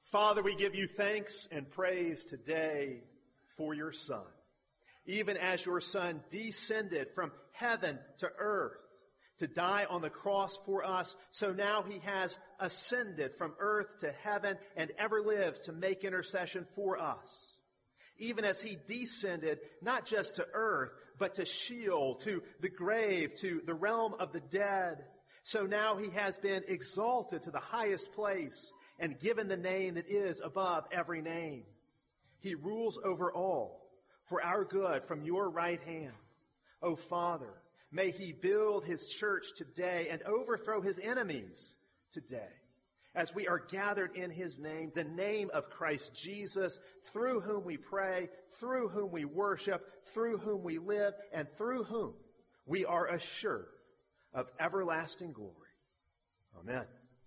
Father, we give you thanks and praise today for your Son. Even as your Son descended from heaven to earth to die on the cross for us, so now he has ascended from earth to heaven and ever lives to make intercession for us. Even as he descended not just to earth, but to Sheol, to the grave, to the realm of the dead, so now he has been exalted to the highest place and given the name that is above every name. He rules over all for our good from your right hand. O Father, may he build his church today and overthrow his enemies today, as we are gathered in his name, the name of Christ Jesus, through whom we pray, through whom we worship, through whom we live, and through whom we are assured of everlasting glory. Amen.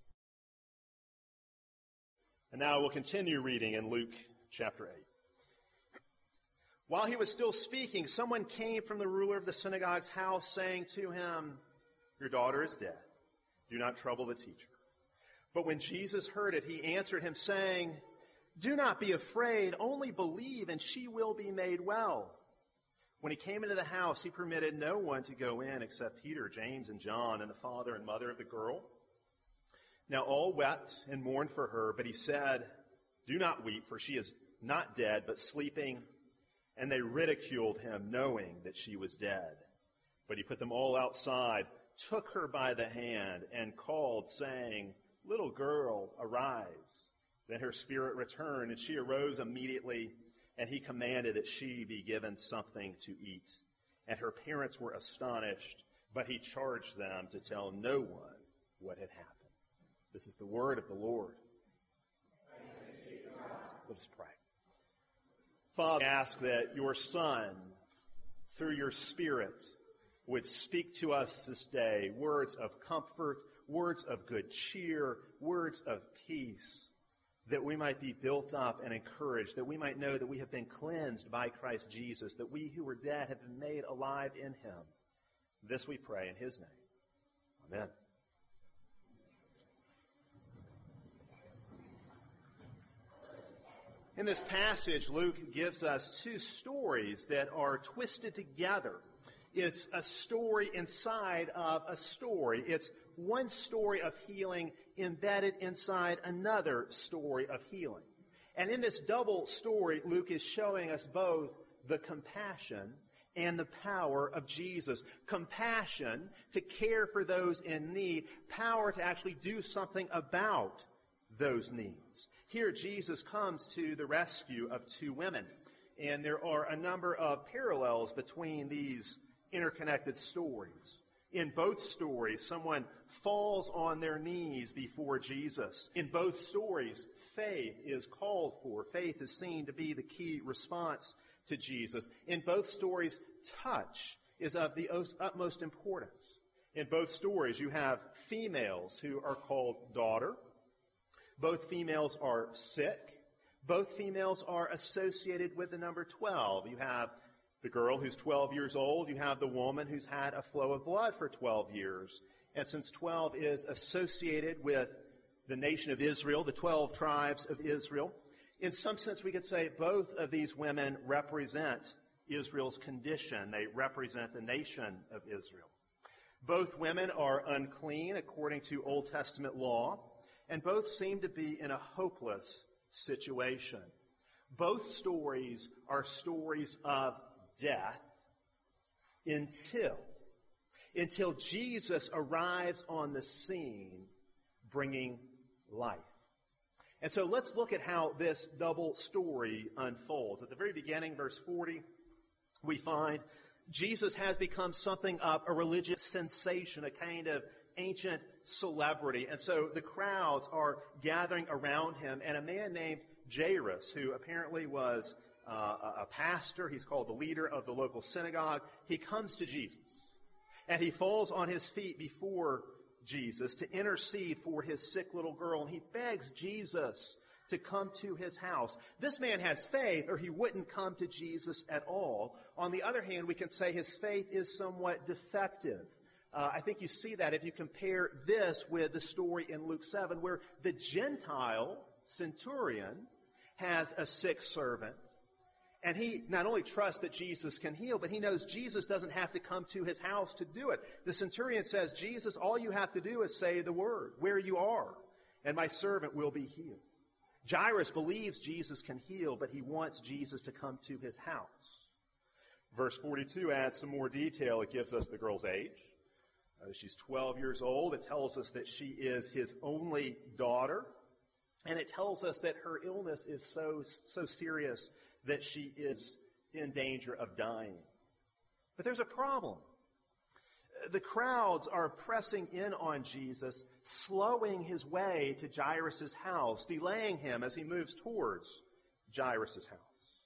And now we'll continue reading in Luke chapter 8. While he was still speaking, someone came from the ruler of the synagogue's house, saying to him, "Your daughter is dead. Do not trouble the teacher." But when Jesus heard it, he answered him, saying, "Do not be afraid, only believe, and she will be made well." When he came into the house, he permitted no one to go in except Peter, James, and John, and the father and mother of the girl. Now all wept and mourned for her, but he said, "Do not weep, for she is not dead, but sleeping." And they ridiculed him, knowing that she was dead. But he put them all outside, took her by the hand, and called, saying, "Little girl, arise." Then her spirit returned, and she arose immediately, and he commanded that she be given something to eat. And her parents were astonished, but he charged them to tell no one what had happened. This is the word of the Lord. Let us pray. Father, I ask that your Son, through your Spirit, would speak to us this day words of comfort, words of good cheer, words of peace, that we might be built up and encouraged, that we might know that we have been cleansed by Christ Jesus, that we who were dead have been made alive in him. This we pray in his name. Amen. In this passage, Luke gives us two stories that are twisted together. It's a story inside of a story. It's one story of healing embedded inside another story of healing. And in this double story, Luke is showing us both the compassion and the power of Jesus. Compassion to care for those in need, power to actually do something about those needs. Here, Jesus comes to the rescue of two women, and there are a number of parallels between these interconnected stories. In both stories, someone falls on their knees before Jesus. In both stories, faith is called for. Faith is seen to be the key response to Jesus. In both stories, touch is of the utmost importance. In both stories, you have females who are called daughter. Both females are sick. Both females are associated with the number 12. You have the girl who's 12 years old. You have the woman who's had a flow of blood for 12 years. And since 12 is associated with the nation of Israel, the 12 tribes of Israel, in some sense we could say both of these women represent Israel's condition. They represent the nation of Israel. Both women are unclean according to Old Testament law, and both seem to be in a hopeless situation. Both stories are stories of death until Jesus arrives on the scene bringing life. And so let's look at how this double story unfolds. At the very beginning, verse 40, we find Jesus has become something of a religious sensation, a kind of ancient celebrity. And so the crowds are gathering around him, and a man named Jairus, who apparently was a pastor, he's called the leader of the local synagogue, he comes to Jesus. And he falls on his feet before Jesus to intercede for his sick little girl, and he begs Jesus to come to his house. This man has faith, or he wouldn't come to Jesus at all. On the other hand, we can say his faith is somewhat defective. I think you see that if you compare this with the story in Luke 7, where the Gentile centurion has a sick servant, and he not only trusts that Jesus can heal, but he knows Jesus doesn't have to come to his house to do it. The centurion says, Jesus, all you have to do is say the word, where you are, and my servant will be healed. Jairus believes Jesus can heal, but he wants Jesus to come to his house. Verse 42 adds some more detail. It gives us the girl's age. She's 12 years old. It tells us that she is his only daughter. And it tells us that her illness is so serious that she is in danger of dying. But there's a problem. The crowds are pressing in on Jesus, slowing his way to Jairus' house, delaying him as he moves towards Jairus' house.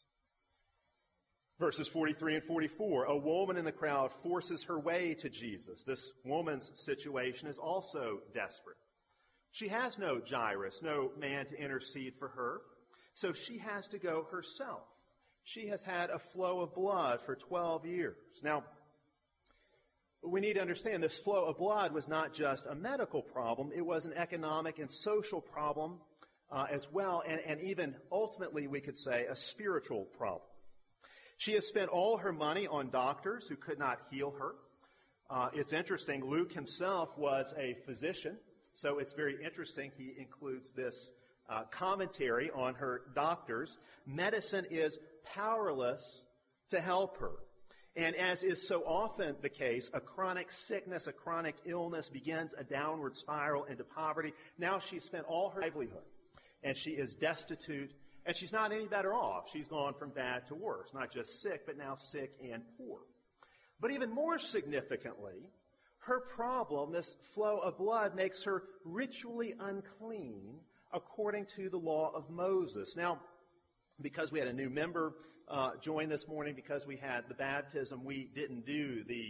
Verses 43 and 44, a woman in the crowd forces her way to Jesus. This woman's situation is also desperate. She has no Jairus, no man to intercede for her, so she has to go herself. She has had a flow of blood for 12 years. Now, we need to understand this flow of blood was not just a medical problem, it was an economic and social problem as well, and even ultimately, we could say, a spiritual problem. She has spent all her money on doctors who could not heal her. It's interesting, Luke himself was a physician, so it's very interesting he includes this commentary on her doctors. Medicine is powerless to help her. And as is so often the case, a chronic sickness, a chronic illness begins a downward spiral into poverty. Now she's spent all her livelihood, and she is destitute, and she's not any better off. She's gone from bad to worse, not just sick, but now sick and poor. But even more significantly, her problem, this flow of blood, makes her ritually unclean according to the law of Moses. Now, because we had a new member join this morning, because we had the baptism, we didn't do the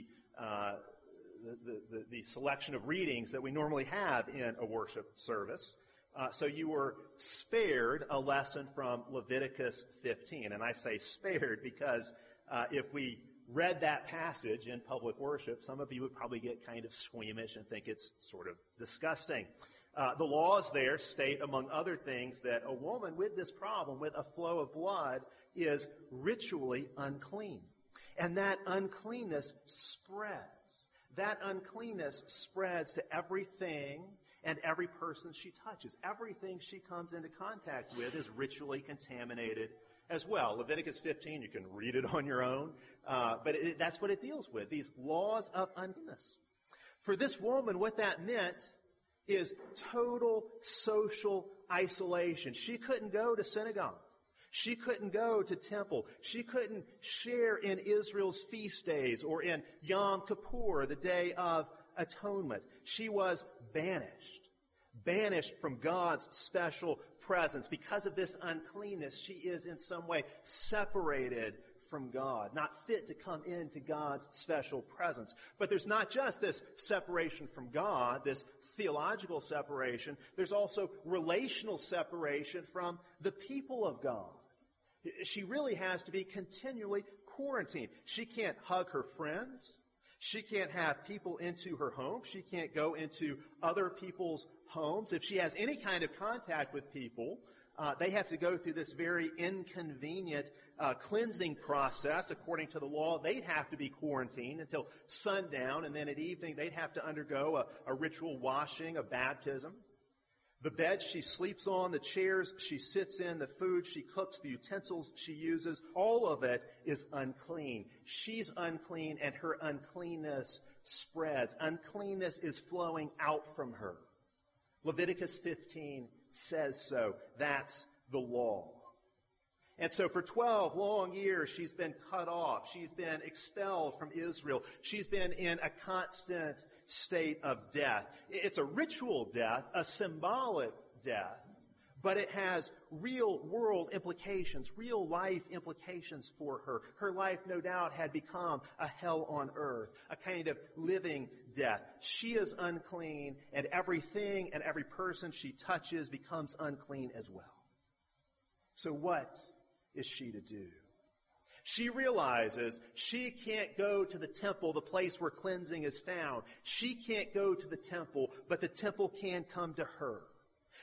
selection of readings that we normally have in a worship service. So you were spared a lesson from Leviticus 15. And I say spared because if we read that passage in public worship, some of you would probably get kind of squeamish and think it's sort of disgusting. The laws there state, among other things, that a woman with this problem, with a flow of blood, is ritually unclean. And that uncleanness spreads. That uncleanness spreads to everything and every person she touches. Everything she comes into contact with is ritually contaminated as well. Leviticus 15, you can read it on your own, but that's what it deals with, these laws of uncleanness. For this woman, what that meant is total social isolation. She couldn't go to synagogue. She couldn't go to temple. She couldn't share in Israel's feast days or in Yom Kippur, the Day of Atonement. She was banished from God's special presence. Because of this uncleanness, she is in some way separated from God, not fit to come into God's special presence. But there's not just this separation from God, this theological separation. There's also relational separation from the people of God. She really has to be continually quarantined. She can't hug her friends. She can't have people into her home. She can't go into other people's homes. If she has any kind of contact with people, they have to go through this very inconvenient cleansing process. According to the law, they'd have to be quarantined until sundown, and then at evening they'd have to undergo a ritual washing, a baptism. The bed she sleeps on, the chairs she sits in, the food she cooks, the utensils she uses, all of it is unclean. She's unclean, and her uncleanness spreads. Uncleanness is flowing out from her. Leviticus 15 says so. That's the law. And so for 12 long years, she's been cut off. She's been expelled from Israel. She's been in a constant state of death. It's a ritual death, a symbolic death, but it has real world implications, real life implications for her. Her life, no doubt, had become a hell on earth, a kind of living death. She is unclean, and everything and every person she touches becomes unclean as well. So what is she to do? She realizes she can't go to the temple, the place where cleansing is found. She can't go to the temple, but the temple can come to her.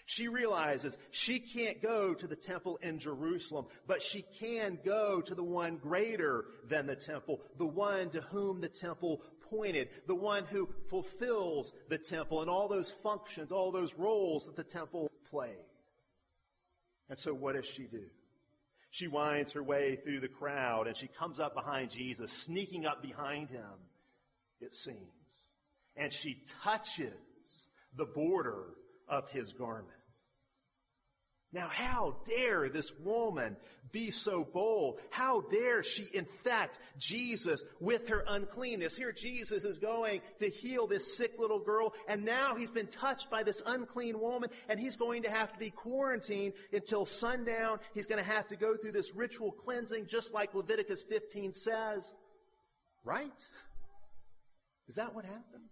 She realizes she can't go to the temple in Jerusalem, but she can go to the one greater than the temple, the one to whom the temple pointed, the one who fulfills the temple and all those functions, all those roles that the temple played. And so what does she do? She winds her way through the crowd, and she comes up behind Jesus, sneaking up behind him, it seems. And she touches the border of his garment. Now, how dare this woman be so bold? How dare she infect Jesus with her uncleanness? Here Jesus is going to heal this sick little girl, and now he's been touched by this unclean woman, and he's going to have to be quarantined until sundown. He's going to have to go through this ritual cleansing, just like Leviticus 15 says. Right? Is that what happens?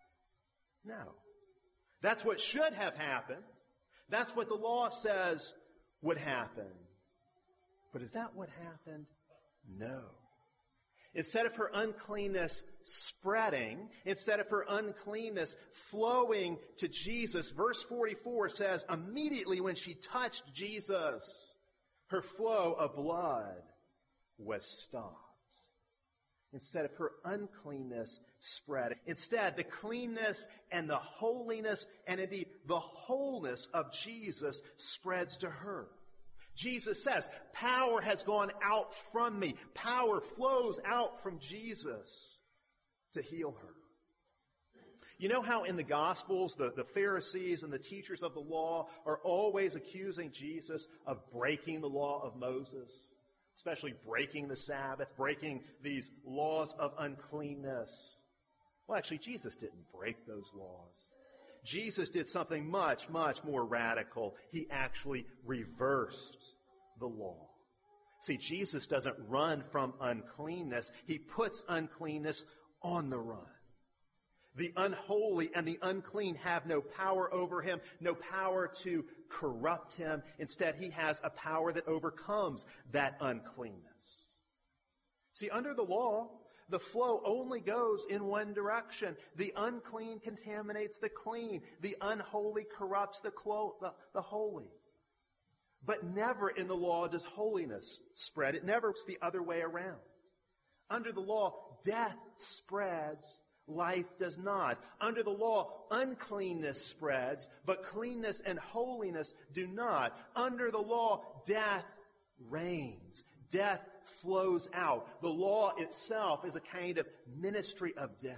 No. That's what should have happened. That's what the law says would happen. But is that what happened? No. Instead of her uncleanness spreading, instead of her uncleanness flowing to Jesus, verse 44 says, immediately when she touched Jesus, her flow of blood was stopped. Instead of her uncleanness spread. Instead, the cleanness and the holiness and indeed the wholeness of Jesus spreads to her. Jesus says, power has gone out from me. Power flows out from Jesus to heal her. You know how in the Gospels, the Pharisees and the teachers of the law are always accusing Jesus of breaking the law of Moses? Especially breaking the Sabbath, breaking these laws of uncleanness. Well, actually, Jesus didn't break those laws. Jesus did something much, much more radical. He actually reversed the law. See, Jesus doesn't run from uncleanness. He puts uncleanness on the run. The unholy and the unclean have no power over him, no power to corrupt him. Instead, he has a power that overcomes that uncleanness. See, under the law, the flow only goes in one direction. The unclean contaminates the clean. The unholy corrupts the holy. But never in the law does holiness spread. It never works the other way around. Under the law, death spreads. Life does not. Under the law, uncleanness spreads, but cleanness and holiness do not. Under the law, death reigns. Death flows out. The law itself is a kind of ministry of death.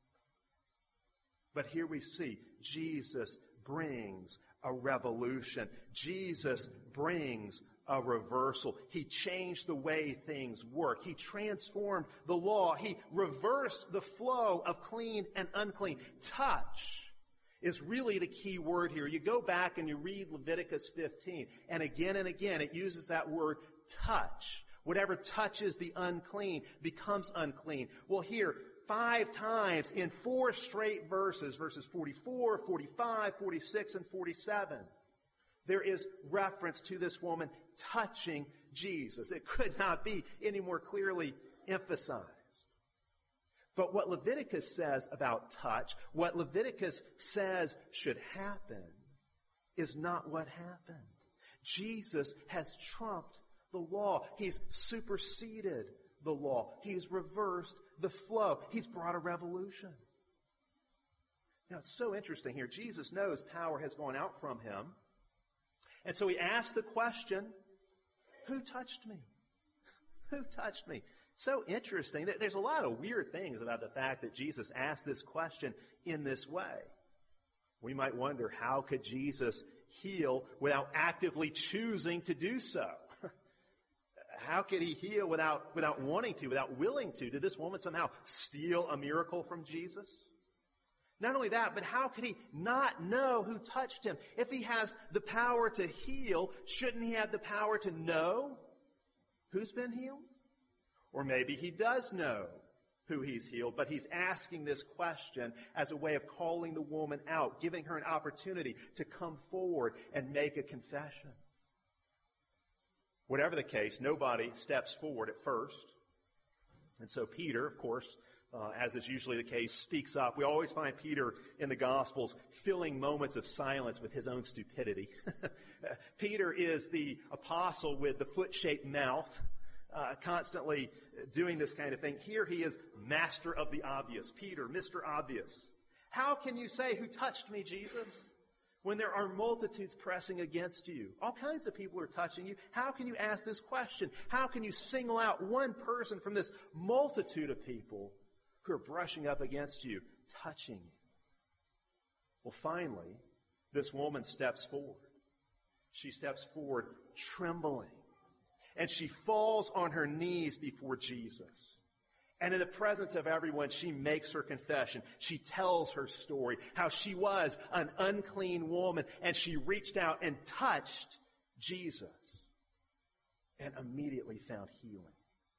But here we see Jesus brings a revolution. Jesus brings a reversal. He changed the way things work. He transformed the law. He reversed the flow of clean and unclean. Touch is really the key word here. You go back and you read Leviticus 15, and again it uses that word touch. Whatever touches the unclean becomes unclean. Well, here, 5 times in 4 straight verses 44, 45, 46, and 47, there is reference to this woman touching Jesus. It could not be any more clearly emphasized. But what Leviticus says about touch, what Leviticus says should happen, is not what happened. Jesus has trumped the law. He's superseded the law. He's reversed the flow. He's brought a revolution. Now, it's so interesting here. Jesus knows power has gone out from him. And so he asks the question, who touched me? Who touched me? So interesting. There's a lot of weird things about the fact that Jesus asked this question in this way. We might wonder, how could Jesus heal without actively choosing to do so? How could he heal without wanting to, without willing to? Did this woman somehow steal a miracle from Jesus? Not only that, but how could he not know who touched him? If he has the power to heal, shouldn't he have the power to know who's been healed? Or maybe he does know who he's healed, but he's asking this question as a way of calling the woman out, giving her an opportunity to come forward and make a confession. Whatever the case, nobody steps forward at first. And so Peter, of course, as is usually the case, speaks up. We always find Peter in the Gospels filling moments of silence with his own stupidity. Peter is the apostle with the foot-shaped mouth, constantly doing this kind of thing. Here he is master of the obvious. Peter, Mr. Obvious. How can you say, "Who touched me, Jesus?" when there are multitudes pressing against you? All kinds of people are touching you. How can you ask this question? How can you single out one person from this multitude of people who are brushing up against you, touching you? Well, finally, this woman steps forward. She steps forward trembling, and she falls on her knees before Jesus. And in the presence of everyone, she makes her confession. She tells her story, how she was an unclean woman, and she reached out and touched Jesus and immediately found healing.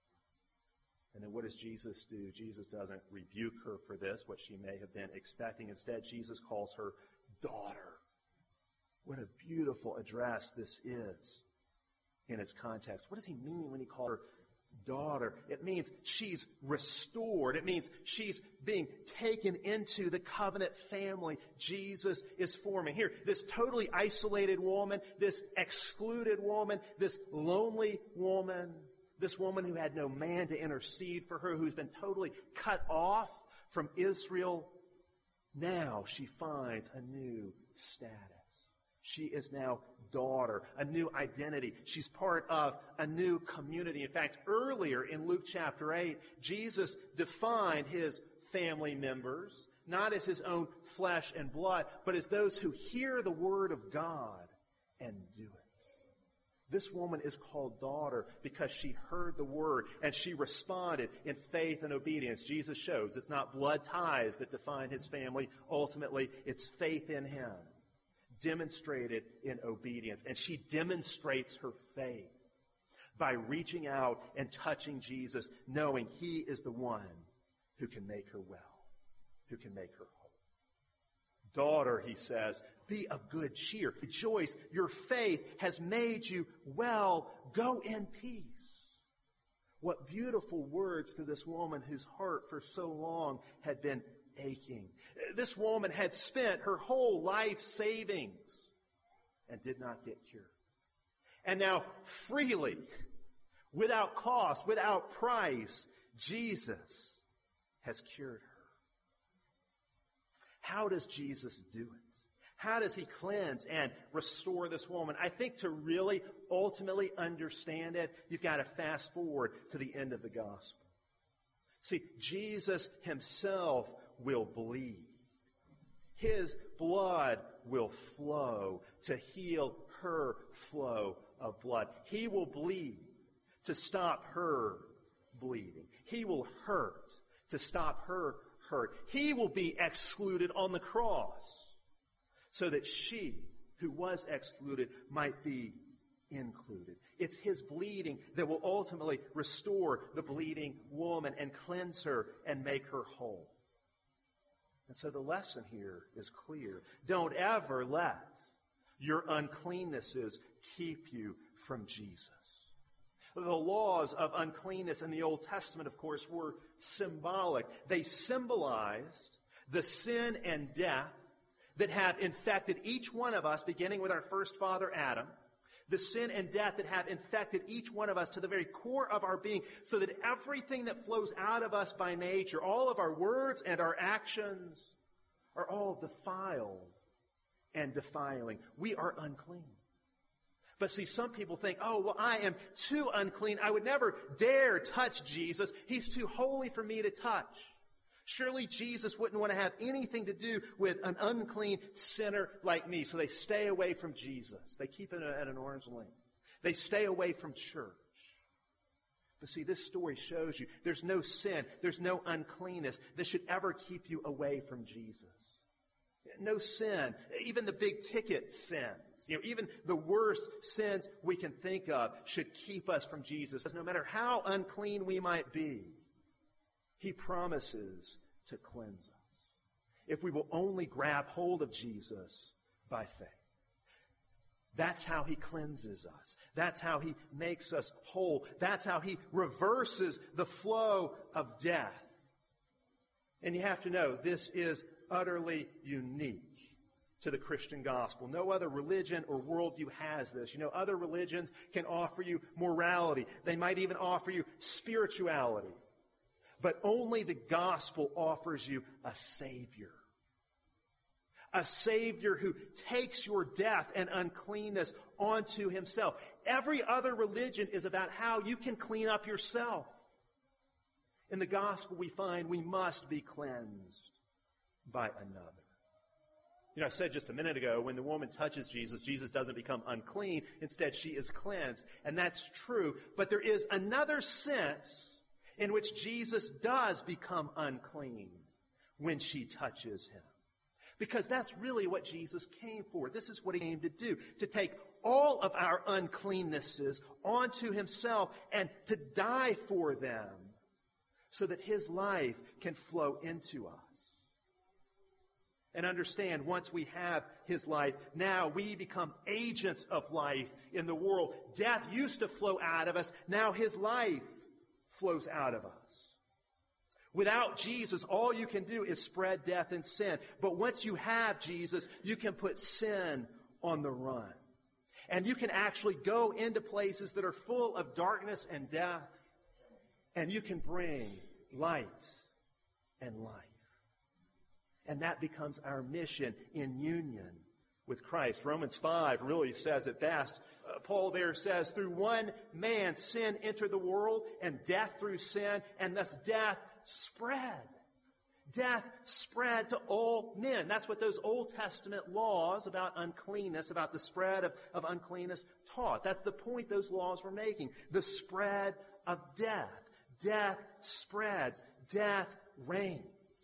And then what does Jesus do? Jesus doesn't rebuke her for this, what she may have been expecting. Instead, Jesus calls her daughter. What a beautiful address this is in its context. What does he mean when he calls her daughter? It means she's restored. It means she's being taken into the covenant family Jesus is forming. Here, this totally isolated woman, this excluded woman, this lonely woman, this woman who had no man to intercede for her, who's been totally cut off from Israel, now she finds a new status. She is now daughter, a new identity. She's part of a new community. In fact, earlier in Luke chapter 8, Jesus defined his family members not as his own flesh and blood, but as those who hear the word of God and do it. This woman is called daughter because she heard the word and she responded in faith and obedience. Jesus shows it's not blood ties that define his family. Ultimately, it's faith in him, demonstrated in obedience. And she demonstrates her faith by reaching out and touching Jesus, knowing he is the one who can make her well, who can make her whole. Daughter, he says, be of good cheer. Rejoice, your faith has made you well. Go in peace. What beautiful words to this woman whose heart for so long had been aching. This woman had spent her whole life savings and did not get cured. And now freely, without cost, without price, Jesus has cured her. How does Jesus do it? How does he cleanse and restore this woman? I think to really ultimately understand it, you've got to fast forward to the end of the gospel. See, Jesus himself will bleed. His blood will flow to heal her flow of blood. He will bleed to stop her bleeding. He will hurt to stop her hurt. He will be excluded on the cross so that she, who was excluded, might be included. It's his bleeding that will ultimately restore the bleeding woman and cleanse her and make her whole. And so the lesson here is clear. Don't ever let your uncleannesses keep you from Jesus. The laws of uncleanness in the Old Testament, of course, were symbolic. They symbolized the sin and death that have infected each one of us, beginning with our first father, Adam. The sin and death that have infected each one of us to the very core of our being, so that everything that flows out of us by nature, all of our words and our actions, are all defiled and defiling. We are unclean. But see, some people think, oh, well, I am too unclean. I would never dare touch Jesus. He's too holy for me to touch. Surely Jesus wouldn't want to have anything to do with an unclean sinner like me. So they stay away from Jesus. They keep it at an arm's length. They stay away from church. But see, this story shows you there's no sin, there's no uncleanness that should ever keep you away from Jesus. No sin, even the big ticket sins, even the worst sins we can think of should keep us from Jesus. No matter how unclean we might be, he promises to cleanse us if we will only grab hold of Jesus by faith. That's how he cleanses us. That's how he makes us whole. That's how he reverses the flow of death And you have to know, this is utterly unique to the Christian gospel. No other religion or worldview has this. You know, other religions can offer you morality. They might even offer you spirituality. But only the gospel offers you a Savior. A Savior who takes your death and uncleanness onto himself. Every other religion is about how you can clean up yourself. In the gospel we find we must be cleansed by another. You know, I said just a minute ago, when the woman touches Jesus, Jesus doesn't become unclean. Instead, she is cleansed. And that's true. But there is another sense in which Jesus does become unclean when she touches him. Because that's really what Jesus came for. This is what he came to do, to take all of our uncleannesses onto himself and to die for them so that his life can flow into us. And understand, once we have his life, now we become agents of life in the world. Death used to flow out of us. Now his life flows out of us. Without Jesus, all you can do is spread death and sin. But once you have Jesus, you can put sin on the run. And you can actually go into places that are full of darkness and death. And you can bring light and life. And that becomes our mission in union with Christ. Romans 5 really says it best. Paul there says, through one man sin entered the world, and death through sin, and thus death spread. Death spread to all men. That's what those Old Testament laws about uncleanness, about the spread of uncleanness taught. That's the point those laws were making. The spread of death. Death spreads. Death reigns.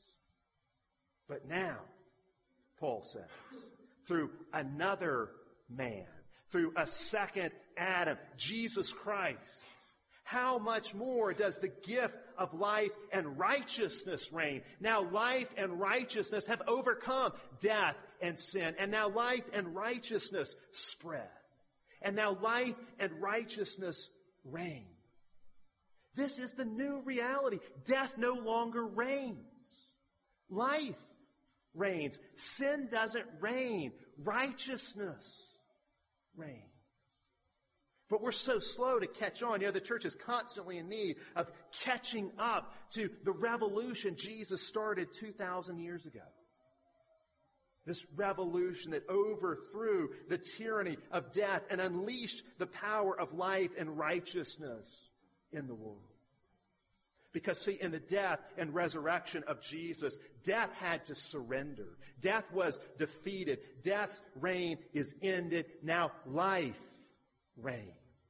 But now, Paul says, through another man, through a second Adam, Jesus Christ, how much more does the gift of life and righteousness reign? Now life and righteousness have overcome death and sin. And now life and righteousness spread. And now life and righteousness reign. This is the new reality. Death no longer reigns. Life reigns. Sin doesn't reign. Righteousness reigns. But we're so slow to catch on. You know, the church is constantly in need of catching up to the revolution Jesus started 2,000 years ago. This revolution that overthrew the tyranny of death and unleashed the power of life and righteousness in the world. Because, see, in the death and resurrection of Jesus, death had to surrender. Death was defeated. Death's reign is ended. Now life reigns.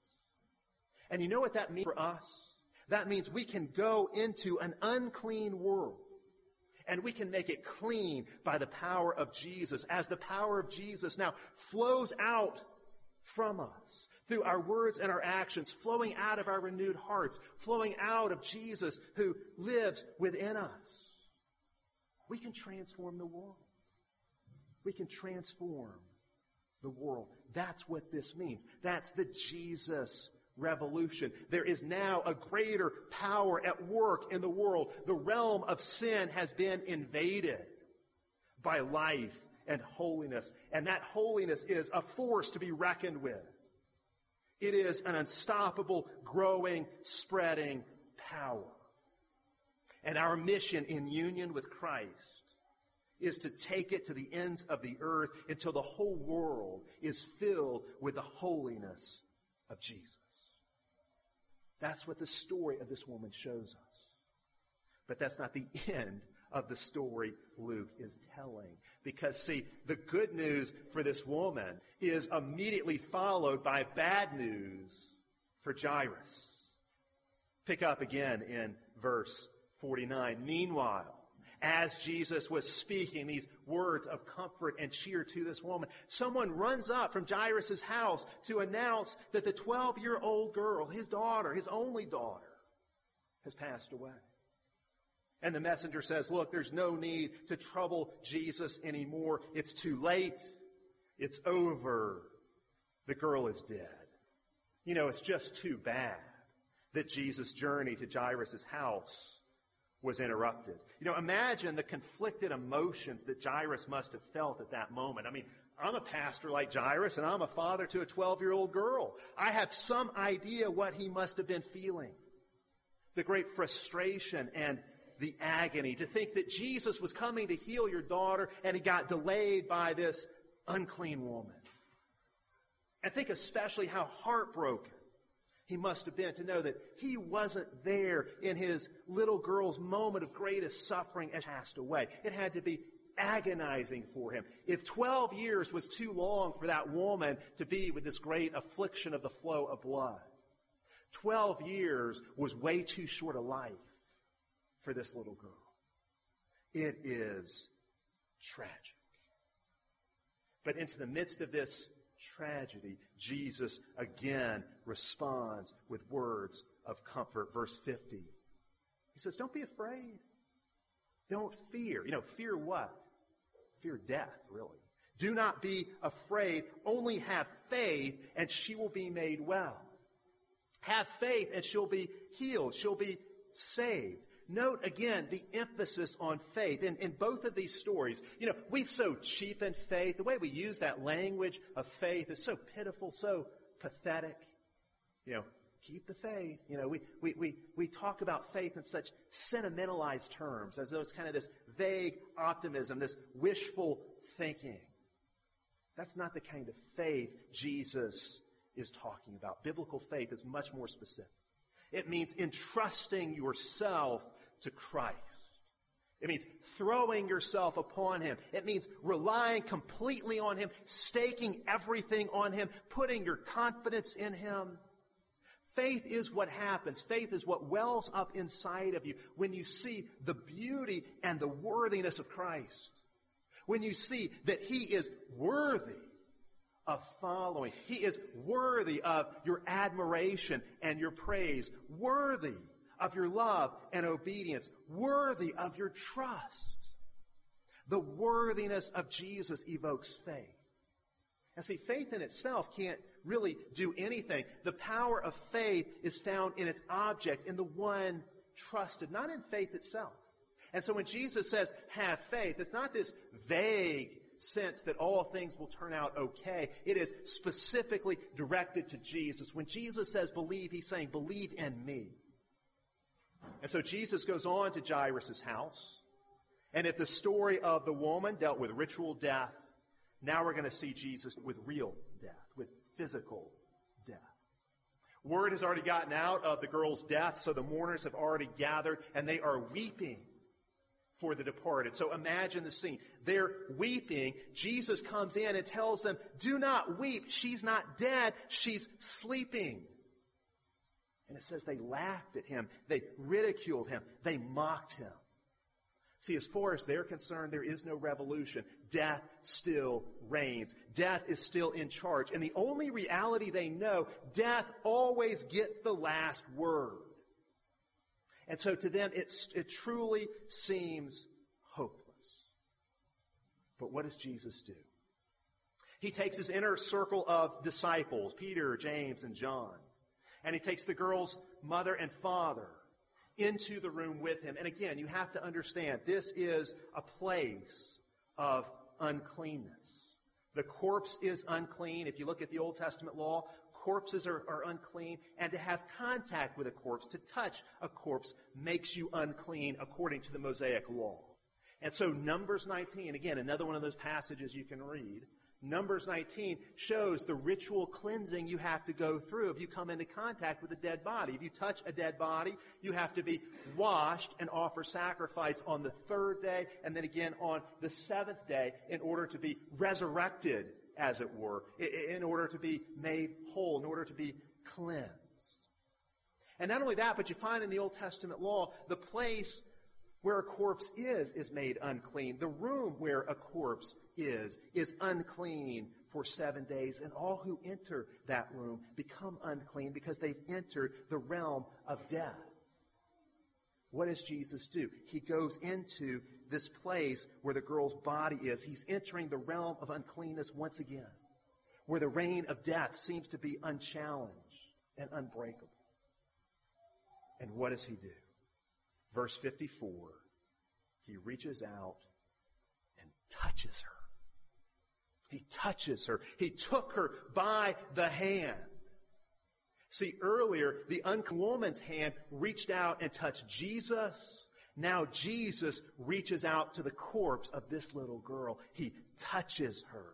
And you know what that means for us? That means we can go into an unclean world, and we can make it clean by the power of Jesus, as the power of Jesus now flows out from us through our words and our actions, flowing out of our renewed hearts, flowing out of Jesus who lives within us. We can transform the world. We can transform the world. That's what this means. That's the Jesus revolution. There is now a greater power at work in the world. The realm of sin has been invaded by life and holiness. And that holiness is a force to be reckoned with. It is an unstoppable, growing, spreading power. And our mission in union with Christ is to take it to the ends of the earth until the whole world is filled with the holiness of Jesus. That's what the story of this woman shows us. But that's not the end of the story Luke is telling. Because, see, the good news for this woman is immediately followed by bad news for Jairus. Pick up again in verse 49. Meanwhile, as Jesus was speaking these words of comfort and cheer to this woman, someone runs up from Jairus' house to announce that the 12-year-old girl, his daughter, his only daughter, has passed away. And the messenger says, look, there's no need to trouble Jesus anymore. It's too late. It's over. The girl is dead. You know, it's just too bad that Jesus' journey to Jairus' house was interrupted. Imagine the conflicted emotions that Jairus must have felt at that moment. I mean, I'm a pastor like Jairus, and I'm a father to a 12-year-old girl. I have some idea what he must have been feeling. The great frustration and the agony to think that Jesus was coming to heal your daughter, and he got delayed by this unclean woman. And think especially how heartbroken he must have been to know that he wasn't there in his little girl's moment of greatest suffering and passed away. It had to be agonizing for him. If 12 years was too long for that woman to be with this great affliction of the flow of blood, 12 years was way too short a life for this little girl. It is tragic. But into the midst of this tragedy, Jesus again responds with words of comfort. Verse 50. He says, don't be afraid. Don't fear. Fear what? Fear death, really. Do not be afraid. Only have faith, and she will be made well. Have faith, and she'll be healed. She'll be saved. Note again the emphasis on faith. In both of these stories, we've so cheapened faith. The way we use that language of faith is so pitiful, so pathetic. Keep the faith. We talk about faith in such sentimentalized terms, as though it's kind of this vague optimism, this wishful thinking. That's not the kind of faith Jesus is talking about. Biblical faith is much more specific. It means entrusting yourself to Christ. It means throwing yourself upon him. It means relying completely on him, staking everything on him, putting your confidence in him. Faith is what happens. Faith is what wells up inside of you when you see the beauty and the worthiness of Christ. When you see that he is worthy of following. He is worthy of your admiration and your praise. Worthy of your love and obedience. Worthy of your trust. The worthiness of Jesus evokes faith. And see, faith in itself can't really do anything. The power of faith is found in its object, in the one trusted, not in faith itself. And so when Jesus says, have faith, it's not this vague sense that all things will turn out okay. It is specifically directed to Jesus. When Jesus says believe, he's saying believe in me. And so Jesus goes on to Jairus' house. And if the story of the woman dealt with ritual death, now we're going to see Jesus with real death, with physical death. Word has already gotten out of the girl's death, so the mourners have already gathered, and they are weeping for the departed. So imagine the scene. They're weeping. Jesus comes in and tells them, do not weep. She's not dead. She's sleeping. And it says they laughed at him. They ridiculed him. They mocked him. See, as far as they're concerned, there is no revolution. Death still reigns. Death is still in charge. And the only reality they know, death always gets the last word. And so to them, it truly seems hopeless. But what does Jesus do? He takes his inner circle of disciples, Peter, James, and John, and he takes the girl's mother and father into the room with him. And again, you have to understand, this is a place of uncleanness. The corpse is unclean. If you look at the Old Testament law, corpses are unclean, and to have contact with a corpse, to touch a corpse, makes you unclean according to the Mosaic law. And so Numbers 19, again, another one of those passages you can read, Numbers 19 shows the ritual cleansing you have to go through if you come into contact with a dead body. If you touch a dead body, you have to be washed and offer sacrifice on the third day, and then again on the seventh day in order to be resurrected, as it were, in order to be made whole, in order to be cleansed. And not only that, but you find in the Old Testament law, the place where a corpse is made unclean. The room where a corpse is unclean for 7 days. And all who enter that room become unclean because they've entered the realm of death. What does Jesus do? He goes into this place where the girl's body is. He's entering the realm of uncleanness once again, where the reign of death seems to be unchallenged and unbreakable. And what does he do? Verse 54, he reaches out and touches her. He touches her. He took her by the hand. See, earlier, the unclean woman's hand reached out and touched Jesus. Now Jesus reaches out to the corpse of this little girl. He touches her.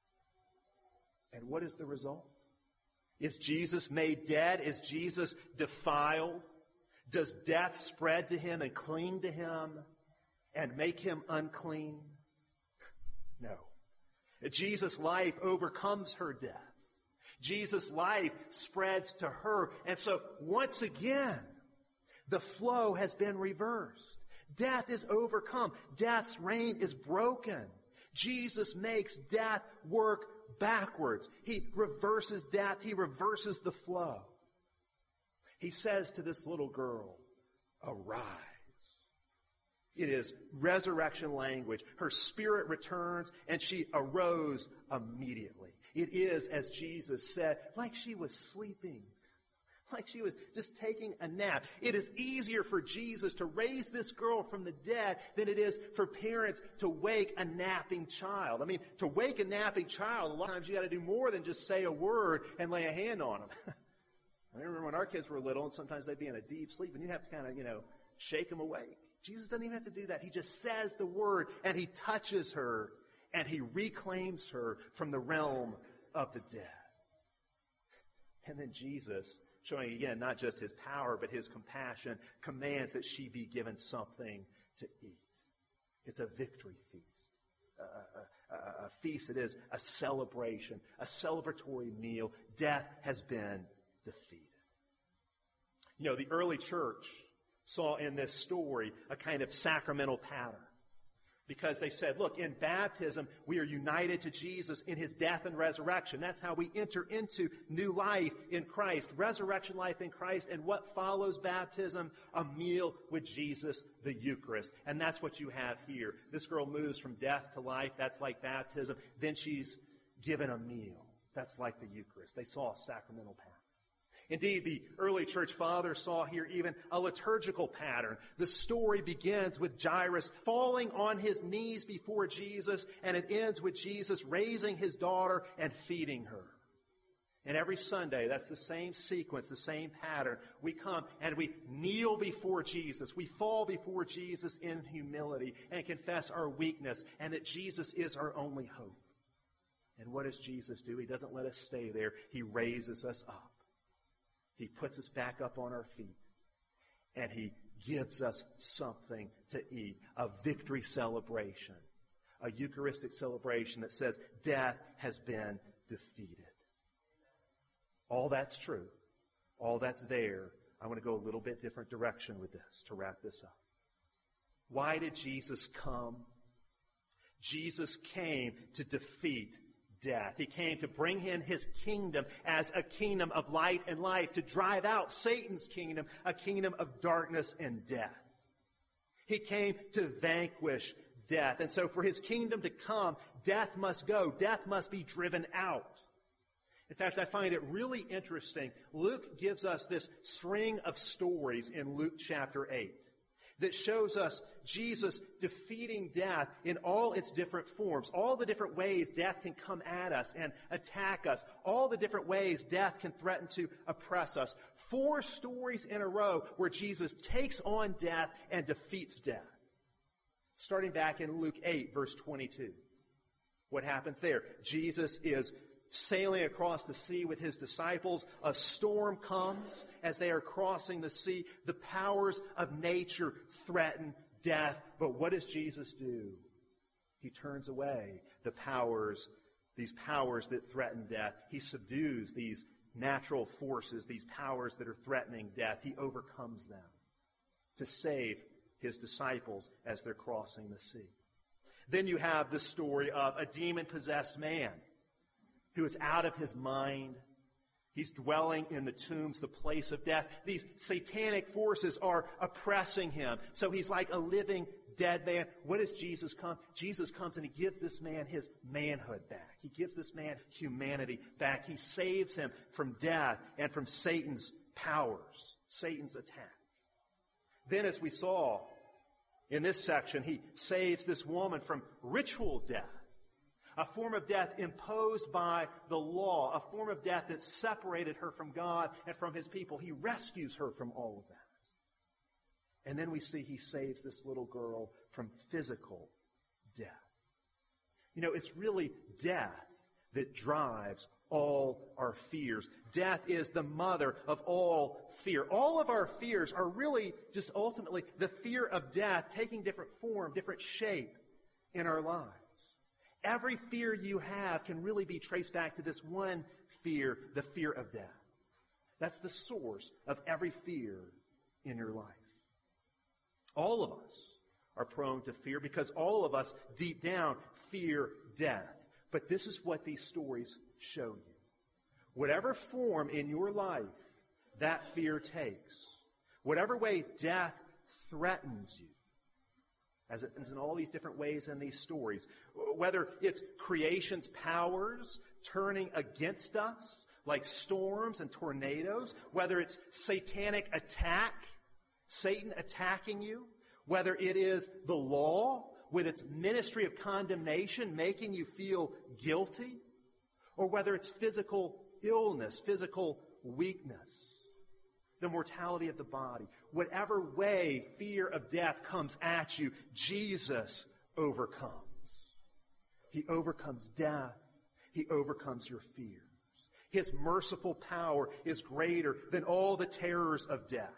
And what is the result? Is Jesus made dead? Is Jesus defiled? Does death spread to him and cling to him and make him unclean? No. Jesus' life overcomes her death. Jesus' life spreads to her. And so, once again, the flow has been reversed. Death is overcome. Death's reign is broken. Jesus makes death work backwards. He reverses death. He reverses the flow. He says to this little girl, "Arise." It is resurrection language. Her spirit returns, and she arose immediately. It is, as Jesus said, like she was sleeping, like she was just taking a nap. It is easier for Jesus to raise this girl from the dead than it is for parents to wake a napping child. I mean, to wake a napping child, a lot of times you got to do more than just say a word and lay a hand on them. I remember when our kids were little, and sometimes they'd be in a deep sleep, and you have to kind of, shake them awake. Jesus doesn't even have to do that. He just says the word, and he touches her, and he reclaims her from the realm of the dead. And then Jesus, showing again not just his power, but his compassion, commands that she be given something to eat. It's a victory feast. A feast that is a celebration, a celebratory meal. Death has been defeated. The early church saw in this story a kind of sacramental pattern. Because they said, look, in baptism, we are united to Jesus in his death and resurrection. That's how we enter into new life in Christ, resurrection life in Christ. And what follows baptism? A meal with Jesus, the Eucharist. And that's what you have here. This girl moves from death to life. That's like baptism. Then she's given a meal. That's like the Eucharist. They saw a sacramental pattern. Indeed, the early church fathers saw here even a liturgical pattern. The story begins with Jairus falling on his knees before Jesus, and it ends with Jesus raising his daughter and feeding her. And every Sunday, that's the same sequence, the same pattern. We come and we kneel before Jesus. We fall before Jesus in humility and confess our weakness and that Jesus is our only hope. And what does Jesus do? He doesn't let us stay there. He raises us up. He puts us back up on our feet, and he gives us something to eat, a victory celebration, a Eucharistic celebration that says death has been defeated. All that's true. All that's there. I want to go a little bit different direction with this to wrap this up. Why did Jesus come? Jesus came to defeat death. He came to bring in his kingdom as a kingdom of light and life, to drive out Satan's kingdom, a kingdom of darkness and death. He came to vanquish death. And so for his kingdom to come, death must go. Death must be driven out. In fact, I find it really interesting. Luke gives us this string of stories in Luke chapter 8 that shows us Jesus defeating death in all its different forms, all the different ways death can come at us and attack us, all the different ways death can threaten to oppress us. 4 stories in a row where Jesus takes on death and defeats death. Starting back in Luke 8, verse 22. What happens there? Jesus is sailing across the sea with his disciples. A storm comes as they are crossing the sea. The powers of nature threaten death. But what does Jesus do? He turns away these powers that threaten death. He subdues these natural forces, these powers that are threatening death. He overcomes them to save his disciples as they're crossing the sea. Then you have the story of a demon-possessed man who is out of his mind. He's dwelling in the tombs, the place of death. These satanic forces are oppressing him. So he's like a living dead man. What does Jesus come? Jesus comes and he gives this man his manhood back. He gives this man humanity back. He saves him from death and from Satan's powers, Satan's attack. Then, as we saw in this section, he saves this woman from ritual death, a form of death imposed by the law, a form of death that separated her from God and from his people. He rescues her from all of that. And then we see he saves this little girl from physical death. You know, it's really death that drives all our fears. Death is the mother of all fear. All of our fears are really just ultimately the fear of death taking different form, different shape in our lives. Every fear you have can really be traced back to this one fear, the fear of death. That's the source of every fear in your life. All of us are prone to fear because all of us, deep down, fear death. But this is what these stories show you. Whatever form in your life that fear takes, whatever way death threatens you, as it is in all these different ways in these stories, whether it's creation's powers turning against us, like storms and tornadoes, whether it's satanic attack, Satan attacking you, whether it is the law with its ministry of condemnation making you feel guilty, or whether it's physical illness, physical weakness, the mortality of the body. Whatever way fear of death comes at you, Jesus overcomes. He overcomes death. He overcomes your fears. His merciful power is greater than all the terrors of death.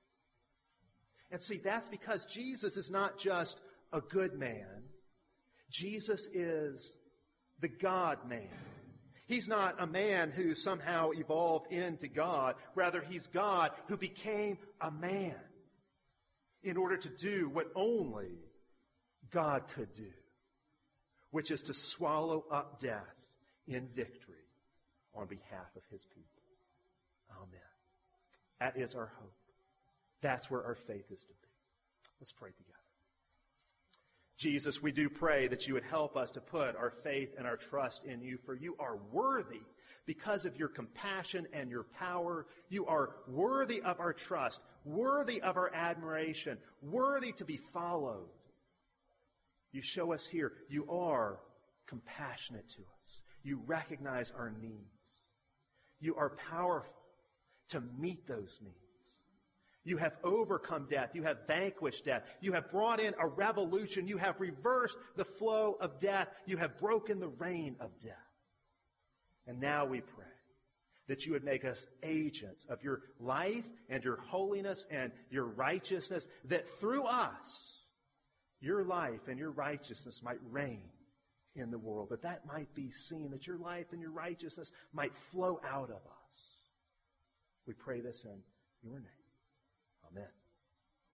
And see, that's because Jesus is not just a good man. Jesus is the God-man. He's not a man who somehow evolved into God. Rather, he's God who became a man in order to do what only God could do, which is to swallow up death in victory on behalf of his people. Amen. That is our hope. That's where our faith is to be. Let's pray together. Jesus, we do pray that you would help us to put our faith and our trust in you, for you are worthy because of your compassion and your power. You are worthy of our trust, worthy of our admiration, worthy to be followed. You show us here you are compassionate to us. You recognize our needs. You are powerful to meet those needs. You have overcome death. You have vanquished death. You have brought in a revolution. You have reversed the flow of death. You have broken the reign of death. And now we pray that you would make us agents of your life and your holiness and your righteousness, that through us, your life and your righteousness might reign in the world, that might be seen, that your life and your righteousness might flow out of us. We pray this in your name.